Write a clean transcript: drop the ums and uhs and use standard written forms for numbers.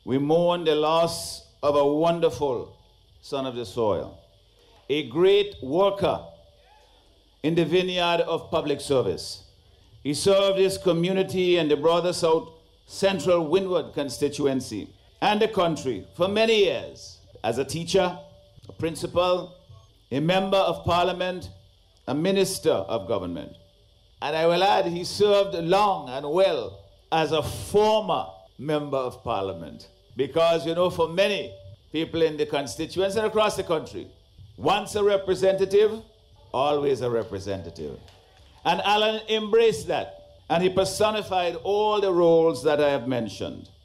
we mourn the loss of a wonderful son of the soil, a great worker in the vineyard of public service. He served his community and the broader South Central Windward constituency and the country for many years as a teacher, a principal, a member of parliament, a minister of government. And I will add, he served long and well as a former member of parliament. Because, you know, for many people in the constituency and across the country, once a representative, always a representative. And Alan embraced that, and he personified all the roles that I have mentioned.